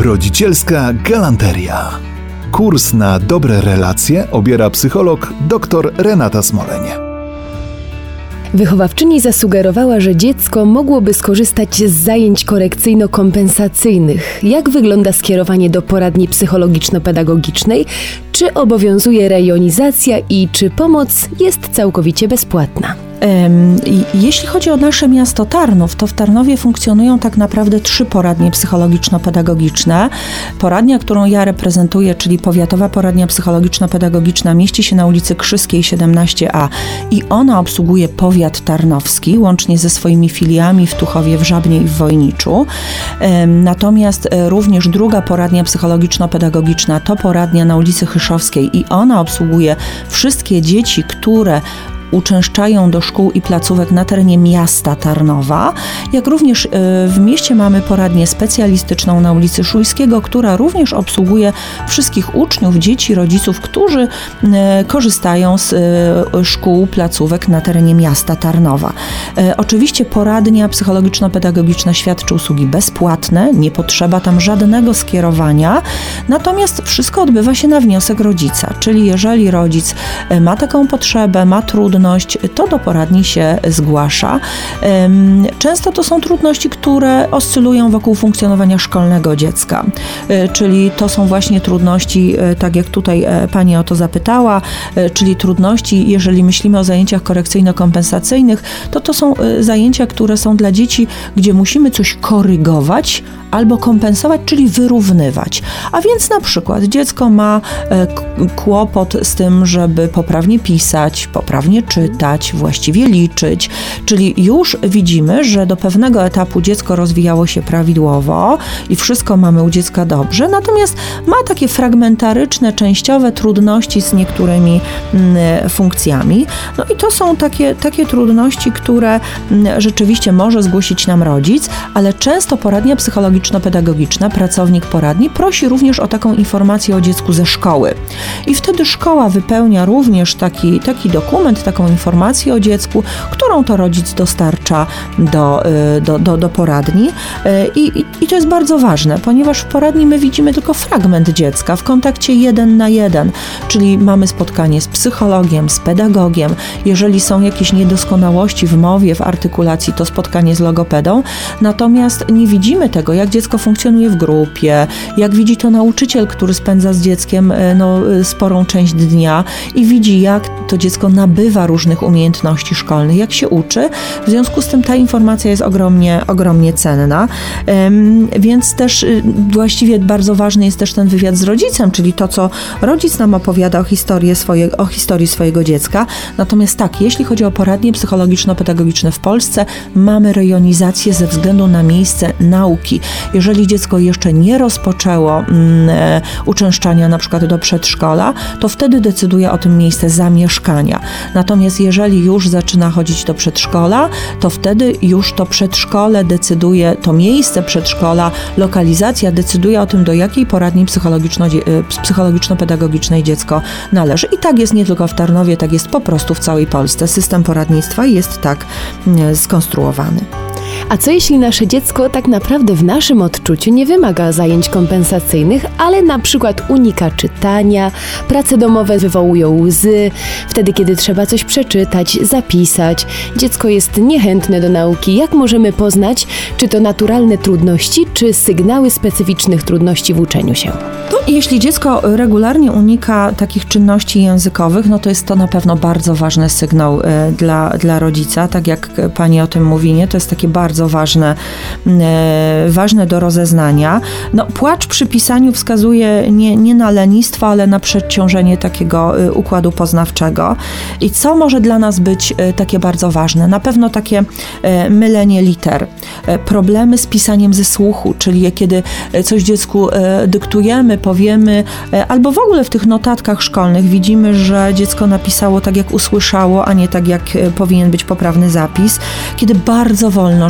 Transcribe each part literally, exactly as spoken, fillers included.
Rodzicielska galanteria. Kurs na dobre relacje obiera psycholog dr Renata Smoleń. Wychowawczyni zasugerowała, że dziecko mogłoby skorzystać z zajęć korekcyjno-kompensacyjnych. Jak wygląda skierowanie do poradni psychologiczno-pedagogicznej? Czy obowiązuje rejonizacja i czy pomoc jest całkowicie bezpłatna? Jeśli chodzi o nasze miasto Tarnów, to w Tarnowie funkcjonują tak naprawdę trzy poradnie psychologiczno-pedagogiczne. Poradnia, którą ja reprezentuję, czyli Powiatowa Poradnia Psychologiczno-Pedagogiczna, mieści się na ulicy Krzyskiej siedemnaście A i ona obsługuje powiat tarnowski, łącznie ze swoimi filiami w Tuchowie, w Żabnie i w Wojniczu. Natomiast również druga poradnia psychologiczno-pedagogiczna to poradnia na ulicy Chyszowskiej i ona obsługuje wszystkie dzieci, które uczęszczają do szkół i placówek na terenie miasta Tarnowa, jak również w mieście mamy poradnię specjalistyczną na ulicy Szujskiego, która również obsługuje wszystkich uczniów, dzieci, rodziców, którzy korzystają z szkół, placówek na terenie miasta Tarnowa. Oczywiście poradnia psychologiczno-pedagogiczna świadczy usługi bezpłatne, nie potrzeba tam żadnego skierowania, natomiast wszystko odbywa się na wniosek rodzica, czyli jeżeli rodzic ma taką potrzebę, ma trudność, to do poradni się zgłasza. Często to są trudności, które oscylują wokół funkcjonowania szkolnego dziecka, czyli to są właśnie trudności, tak jak tutaj Pani o to zapytała, czyli trudności, jeżeli myślimy o zajęciach korekcyjno-kompensacyjnych, to to są zajęcia, które są dla dzieci, gdzie musimy coś korygować albo kompensować, czyli wyrównywać. A więc na przykład dziecko ma kłopot z tym, żeby poprawnie pisać, poprawnie czytać, właściwie liczyć, czyli już widzimy, że do pewnego etapu dziecko rozwijało się prawidłowo i wszystko mamy u dziecka dobrze, natomiast ma takie fragmentaryczne, częściowe trudności z niektórymi mm, funkcjami. No i to są takie, takie trudności, które mm, rzeczywiście może zgłosić nam rodzic, ale często poradnia psychologiczno-pedagogiczna, pracownik poradni prosi również o taką informację o dziecku ze szkoły. I wtedy szkoła wypełnia również taki, taki dokument, taką informację o dziecku, którą to rodzic dostarcza do, do, do, do poradni. I, i, I to jest bardzo ważne, ponieważ w poradni my widzimy tylko fragment dziecka w kontakcie jeden na jeden, czyli mamy spotkanie z psychologiem, z pedagogiem. Jeżeli są jakieś niedoskonałości w mowie, w artykulacji, to spotkanie z logopedą. Natomiast nie widzimy tego, jak dziecko funkcjonuje w grupie, jak widzi to nauczyciel, który spędza z dzieckiem no, sporą część dnia i widzi, jak to dziecko nabywa różnych umiejętności szkolnych, jak się uczy. W związku z tym ta informacja jest ogromnie, ogromnie cenna. Ym, więc też y, właściwie bardzo ważny jest też ten wywiad z rodzicem, czyli to, co rodzic nam opowiada o, historii swoje, o historii swojego dziecka. Natomiast tak, jeśli chodzi o poradnie psychologiczno-pedagogiczne w Polsce, mamy rejonizację ze względu na miejsce nauki. Jeżeli dziecko jeszcze nie rozpoczęło mm, e, uczęszczania na przykład do przedszkola, to wtedy decyduje o tym miejsce zamieszkania. Natomiast jeżeli już zaczyna chodzić do przedszkola, to wtedy już to przedszkole decyduje, to miejsce przedszkola, lokalizacja decyduje o tym, do jakiej poradni psychologiczno-pedagogicznej dziecko należy. I tak jest nie tylko w Tarnowie, tak jest po prostu w całej Polsce. System poradnictwa jest tak skonstruowany. A co jeśli nasze dziecko tak naprawdę w naszym odczuciu nie wymaga zajęć kompensacyjnych, ale na przykład unika czytania, prace domowe wywołują łzy, wtedy kiedy trzeba coś przeczytać, zapisać, dziecko jest niechętne do nauki. Jak możemy poznać, czy to naturalne trudności, czy sygnały specyficznych trudności w uczeniu się? To jeśli dziecko regularnie unika takich czynności językowych, no to jest to na pewno bardzo ważny sygnał y, dla, dla rodzica, tak jak Pani o tym mówi, nie? To jest takie bardzo ważne, y, ważne do rozeznania. No, płacz przy pisaniu wskazuje nie, nie na lenistwo, ale na przeciążenie takiego y, układu poznawczego. I co może dla nas być y, takie bardzo ważne? Na pewno takie y, mylenie liter, y, problemy z pisaniem ze słuchu, czyli kiedy coś dziecku y, dyktujemy, powiemy, albo w ogóle w tych notatkach szkolnych widzimy, że dziecko napisało tak, jak usłyszało, a nie tak, jak powinien być poprawny zapis, kiedy bardzo wolno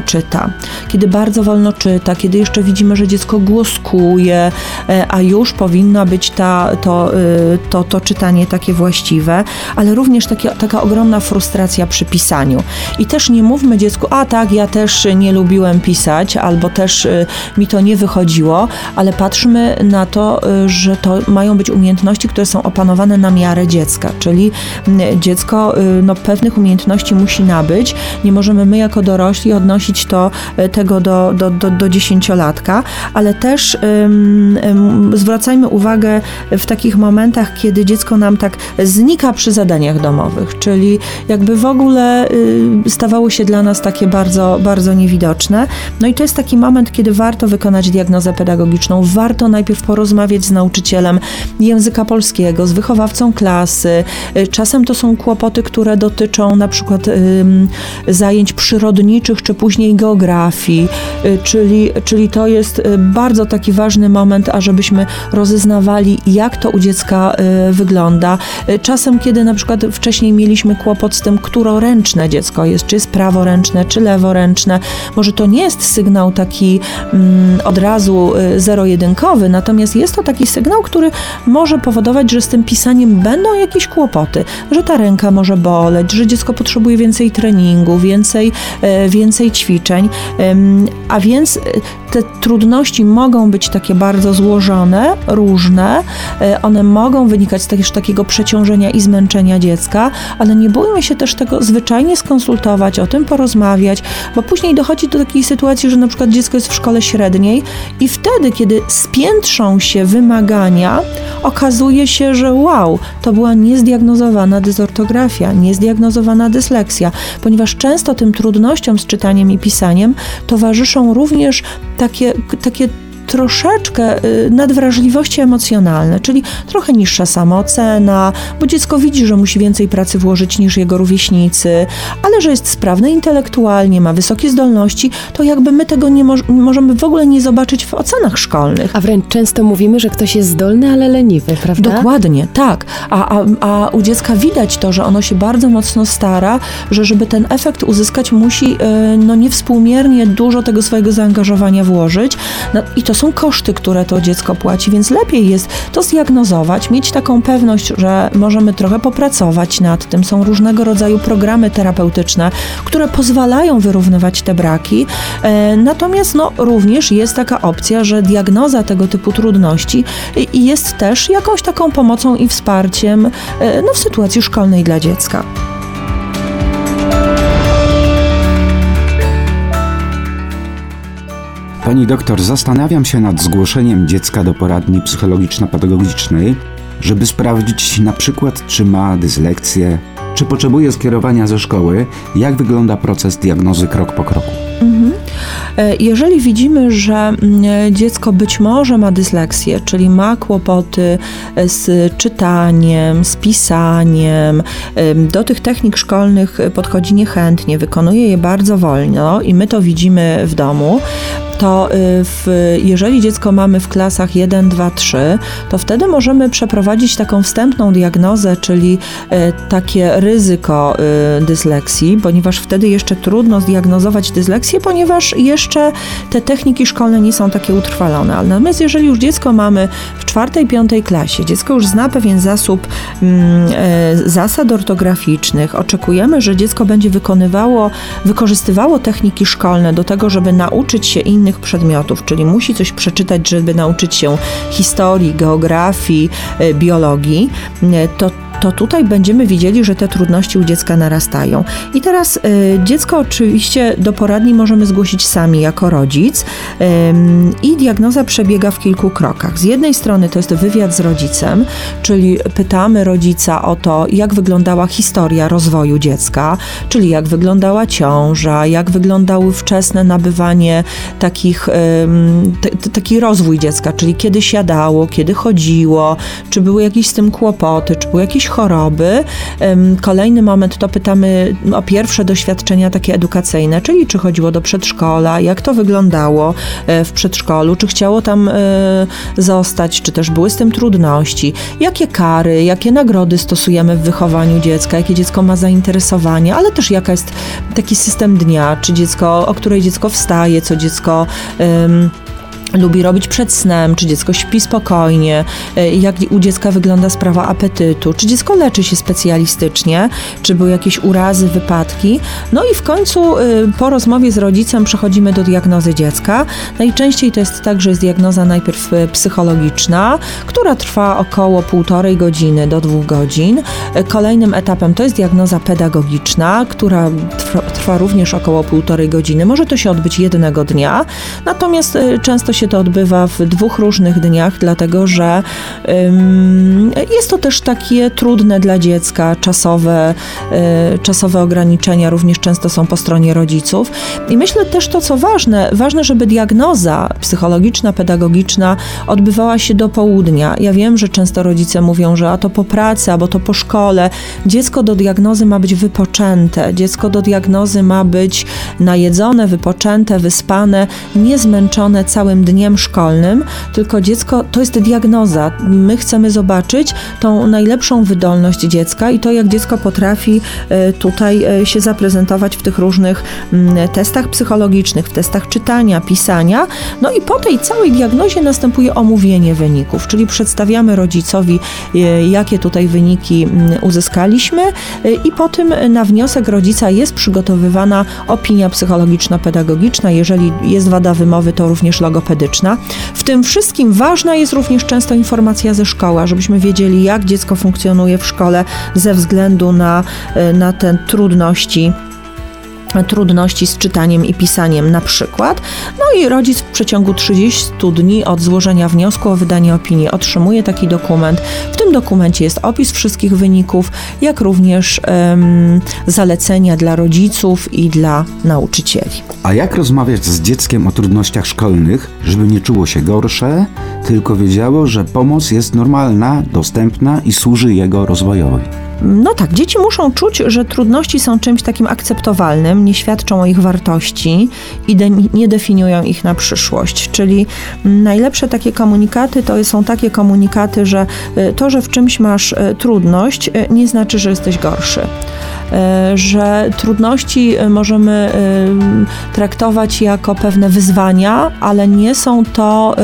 czyta. Kiedy bardzo wolno czyta, kiedy jeszcze widzimy, że dziecko głoskuje, a już powinna być ta, to, to, to czytanie takie właściwe, ale również takie, taka ogromna frustracja przy pisaniu. I też nie mówmy dziecku, a tak, ja też nie lubiłem pisać, albo też mi to nie wychodziło, ale patrzmy na to, że to mają być umiejętności, które są opanowane na miarę dziecka, czyli dziecko no, pewnych umiejętności musi nabyć. Nie możemy my jako dorośli odnosić to, tego do, do, do, do dziesięciolatka, ale też um, um, zwracajmy uwagę w takich momentach, kiedy dziecko nam tak znika przy zadaniach domowych, czyli jakby w ogóle y, stawało się dla nas takie bardzo, bardzo niewidoczne. No i to jest taki moment, kiedy warto wykonać diagnozę pedagogiczną, warto najpierw porozmawiać z nauczycielem języka polskiego, z wychowawcą klasy. Czasem to są kłopoty, które dotyczą na przykład y, zajęć przyrodniczych, czy później geografii, y, czyli, czyli to jest bardzo taki ważny moment, ażebyśmy rozeznawali, jak to u dziecka y, wygląda. Y, czasem, kiedy na przykład wcześniej mieliśmy kłopot z tym, któroręczne dziecko jest, czy jest praworęczne, czy leworęczne, może to nie jest sygnał taki mm, od razu y, zero-jedynkowy, natomiast jest to taki sygnał, który może powodować, że z tym pisaniem będą jakieś kłopoty, że ta ręka może boleć, że dziecko potrzebuje więcej treningu, więcej, y, więcej ćwiczeń, y, a więc y, te trudności mogą być takie bardzo złożone, różne, y, one mogą wynikać z też takiego przeciążenia i zmęczenia dziecka, ale nie bójmy się też tego zwyczajnie skonsultować, o tym porozmawiać, bo później dochodzi do takiej sytuacji, że na przykład dziecko jest w szkole średniej i wtedy, kiedy spiętrzą się wymagania, okazuje się, że wow, to była niezdiagnozowana dezortografia, niezdiagnozowana dysleksja, ponieważ często tym trudnościom z czytaniem i pisaniem towarzyszą również takie, takie troszeczkę nadwrażliwości emocjonalne, czyli trochę niższa samoocena, bo dziecko widzi, że musi więcej pracy włożyć niż jego rówieśnicy, ale że jest sprawne intelektualnie, ma wysokie zdolności, to jakby my tego nie mo- możemy w ogóle nie zobaczyć w ocenach szkolnych. A wręcz często mówimy, że ktoś jest zdolny, ale leniwy, prawda? Dokładnie, tak. A, a, a u dziecka widać to, że ono się bardzo mocno stara, że żeby ten efekt uzyskać, musi no, niewspółmiernie dużo tego swojego zaangażowania włożyć. No, i to są koszty, które to dziecko płaci, więc lepiej jest to zdiagnozować, mieć taką pewność, że możemy trochę popracować nad tym. Są różnego rodzaju programy terapeutyczne, które pozwalają wyrównywać te braki. E, natomiast no, również jest taka opcja, że diagnoza tego typu trudności i jest też jakąś taką pomocą i wsparciem e, no, w sytuacji szkolnej dla dziecka. Pani doktor, zastanawiam się nad zgłoszeniem dziecka do poradni psychologiczno-pedagogicznej, żeby sprawdzić na przykład, czy ma dysleksję, czy potrzebuje skierowania ze szkoły, jak wygląda proces diagnozy krok po kroku. Mhm. Jeżeli widzimy, że dziecko być może ma dysleksję, czyli ma kłopoty z czytaniem, z pisaniem, do tych technik szkolnych podchodzi niechętnie, wykonuje je bardzo wolno i my to widzimy w domu, to w, jeżeli dziecko mamy w klasach jeden, dwa, trzy, to wtedy możemy przeprowadzić taką wstępną diagnozę, czyli takie ryzyko dysleksji, ponieważ wtedy jeszcze trudno zdiagnozować dysleksję, ponieważ jeszcze te techniki szkolne nie są takie utrwalone. Ale natomiast jeżeli już dziecko mamy w czwartej, piątej klasie, dziecko już zna pewien zasób mm, e, zasad ortograficznych, oczekujemy, że dziecko będzie wykonywało, wykorzystywało techniki szkolne do tego, żeby nauczyć się innych przedmiotów, czyli musi coś przeczytać, żeby nauczyć się historii, geografii, e, biologii, e, to to tutaj będziemy widzieli, że te trudności u dziecka narastają. I teraz y, dziecko oczywiście do poradni możemy zgłosić sami jako rodzic y, i diagnoza przebiega w kilku krokach. Z jednej strony to jest wywiad z rodzicem, czyli pytamy rodzica o to, jak wyglądała historia rozwoju dziecka, czyli jak wyglądała ciąża, jak wyglądało wczesne nabywanie takich, y, t, t, taki rozwój dziecka, czyli kiedy siadało, kiedy chodziło, czy były jakieś z tym kłopoty, czy były jakieś jakieś choroby. Kolejny moment to pytamy o pierwsze doświadczenia takie edukacyjne, czyli czy chodziło do przedszkola, jak to wyglądało w przedszkolu, czy chciało tam zostać, czy też były z tym trudności, jakie kary, jakie nagrody stosujemy w wychowaniu dziecka, jakie dziecko ma zainteresowanie, ale też jaka jest taki system dnia, czy dziecko, o której dziecko wstaje, co dziecko um, lubi robić przed snem, czy dziecko śpi spokojnie, jak u dziecka wygląda sprawa apetytu, czy dziecko leczy się specjalistycznie, czy były jakieś urazy, wypadki. No i w końcu po rozmowie z rodzicem przechodzimy do diagnozy dziecka. Najczęściej to jest tak, że jest diagnoza najpierw psychologiczna, która trwa około półtorej godziny do dwóch godzin. Kolejnym etapem to jest diagnoza pedagogiczna, która trwa, trwa również około półtorej godziny. Może to się odbyć jednego dnia, natomiast często się to odbywa w dwóch różnych dniach, dlatego że ym, jest to też takie trudne dla dziecka, czasowe, y, czasowe ograniczenia również często są po stronie rodziców. I myślę też to, co ważne, ważne, żeby diagnoza psychologiczna, pedagogiczna odbywała się do południa. Ja wiem, że często rodzice mówią, że a to po pracy, albo to po szkole. Dziecko do diagnozy ma być wypoczęte, dziecko do diagnozy ma być najedzone, wypoczęte, wyspane, niezmęczone całym dniem szkolnym, tylko dziecko, to jest diagnoza. My chcemy zobaczyć tą najlepszą wydolność dziecka i to, jak dziecko potrafi tutaj się zaprezentować w tych różnych testach psychologicznych, w testach czytania, pisania. No i po tej całej diagnozie następuje omówienie wyników, czyli przedstawiamy rodzicowi, jakie tutaj wyniki uzyskaliśmy i po tym na wniosek rodzica jest przygotowywana opinia psychologiczno-pedagogiczna. Jeżeli jest wada wymowy, to również logopedyczna. W tym wszystkim ważna jest również często informacja ze szkoły, żebyśmy wiedzieli, jak dziecko funkcjonuje w szkole ze względu na, na te trudności. trudności z czytaniem i pisaniem na przykład. No i rodzic w przeciągu trzydziestu dni od złożenia wniosku o wydanie opinii otrzymuje taki dokument. W tym dokumencie jest opis wszystkich wyników, jak również um, zalecenia dla rodziców i dla nauczycieli. A jak rozmawiać z dzieckiem o trudnościach szkolnych, żeby nie czuło się gorsze, tylko wiedziało, że pomoc jest normalna, dostępna i służy jego rozwojowi? No tak, dzieci muszą czuć, że trudności są czymś takim akceptowalnym, nie świadczą o ich wartości i de- nie definiują ich na przyszłość. Czyli najlepsze takie komunikaty to są takie komunikaty, że to, że w czymś masz trudność, nie znaczy, że jesteś gorszy. Że trudności możemy traktować jako pewne wyzwania, ale nie są to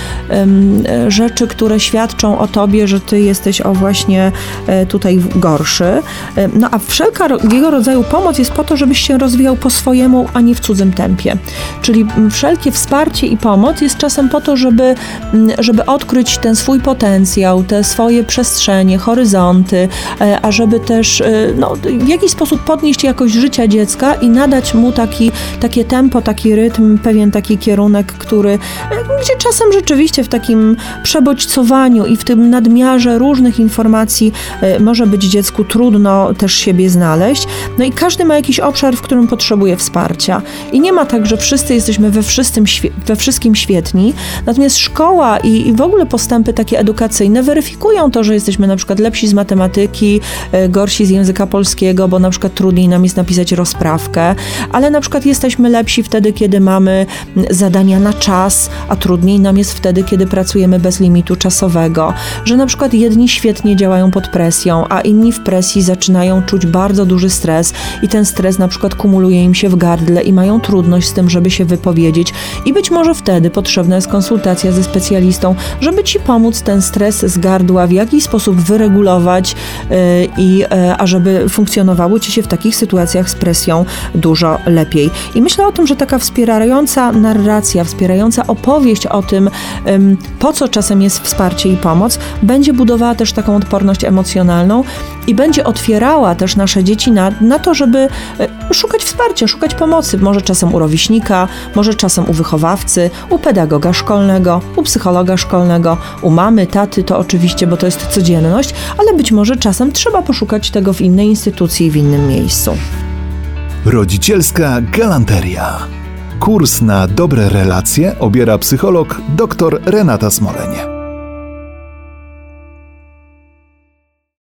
rzeczy, które świadczą o tobie, że ty jesteś o właśnie tutaj gorszy. No a wszelkiego rodzaju pomoc jest po to, żebyś się rozwijał po swojemu, a nie w cudzym tempie. Czyli wszelkie wsparcie i pomoc jest czasem po to, żeby, żeby odkryć ten swój potencjał, te swoje przestrzenie, horyzonty, a żeby też no, w jakiś sposób podnieść jakość życia dziecka i nadać mu taki, takie tempo, taki rytm, pewien taki kierunek, który, gdzie czasem rzeczywiście w takim przebodźcowaniu i w tym nadmiarze różnych informacji może być dziecku trudno też siebie znaleźć. No i każdy ma jakiś obszar, w którym potrzebuje wsparcia. I nie ma tak, że wszyscy jesteśmy we wszystkim, we wszystkim świetni, natomiast szkoła i, i w ogóle postępy takie edukacyjne weryfikują to, że jesteśmy na przykład lepsi z matematyki, gorsi z języka polskiego, bo na przykład trudniej nam jest napisać rozprawkę, ale na przykład jesteśmy lepsi wtedy, kiedy mamy zadania na czas, a trudniej nam jest wtedy, kiedy pracujemy bez limitu czasowego, że na przykład jedni świetnie działają pod presją, a inni w presji zaczynają czuć bardzo duży stres i ten stres na przykład kumuluje im się w gardle i mają trudność z tym, żeby się wypowiedzieć i być może wtedy potrzebna jest konsultacja ze specjalistą, żeby ci pomóc ten stres z gardła w jakiś sposób wyregulować yy, i yy, a żeby funkcjonowało ci się w takich sytuacjach z presją dużo lepiej. I myślę o tym, że taka wspierająca narracja, wspierająca opowieść o tym, ym, po co czasem jest wsparcie i pomoc, będzie budowała też taką odporność emocjonalną i będzie otwierała też nasze dzieci na, na to, żeby szukać wsparcia, szukać pomocy. Może czasem u rówieśnika, może czasem u wychowawcy, u pedagoga szkolnego, u psychologa szkolnego, u mamy, taty, to oczywiście, bo to jest codzienność, ale być może czasem trzeba poszukać tego w innej instytucji, w innym miejscu. Rodzicielska galanteria. Kurs na dobre relacje obiera psycholog dr Renata Smolenie.